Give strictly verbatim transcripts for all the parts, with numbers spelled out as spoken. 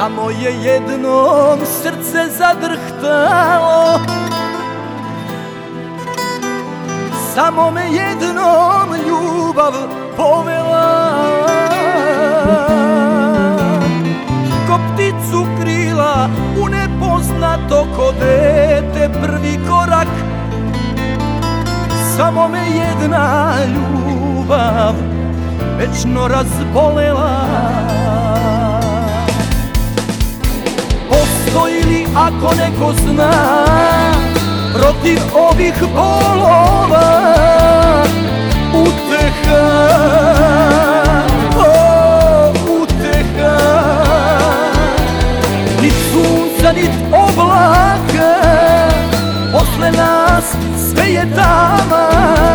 Samo je jednom srce zadrhtalo, samo me jednom ljubav povela. Ko pticu krila u nepoznato, ko dete prvi korak, samo me jedna ljubav večno razbolela. Postoji li, ako neko zna, protiv ovih bolova uteha, o, uteha? Nit sunca, nit oblaka, posle nas sve je tama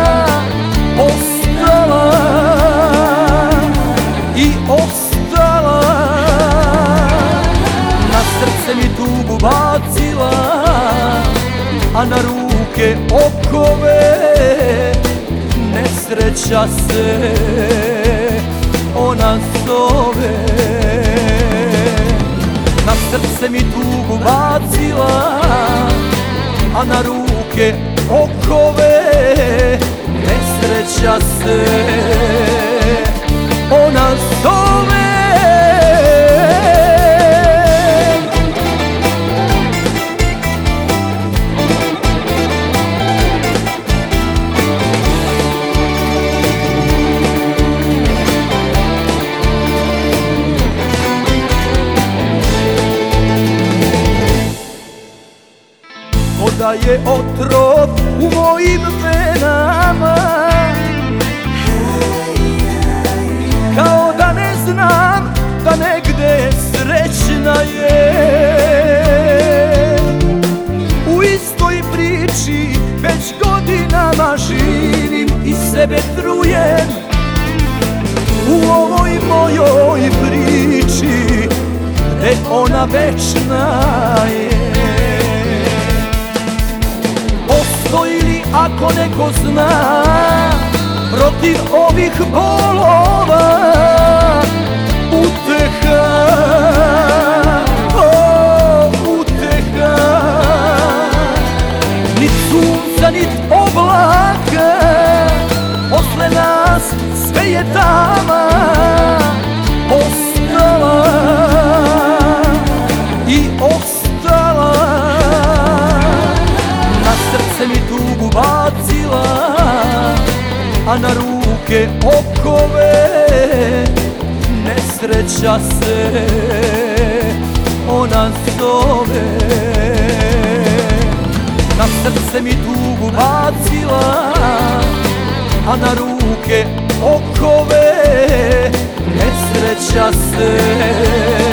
ostala i ostala. Na srce mi tugu bacila, a na ruke okove. Nesreća se ona zove. Na srce mi tugu bacila, a na ruke okove. Nesreća se ona zove. Da je otrov u mojim venama, kao da ne znam da negde srećna je. U istoj priči već godinama živim i sebe trujem. U ovoj mojoj priči gde ona večna je. Postoji li, ako neko zna, protiv ovih bolova uteha, o, uteha? Nit sunca, nit oblaka, posle nas sve je tama ostala i ostala. Srce mi tugu bacila, a na ruke okove. Nesreća se ona zove. Na srce mi tugu bacila, a na ruke okove. Nesreća se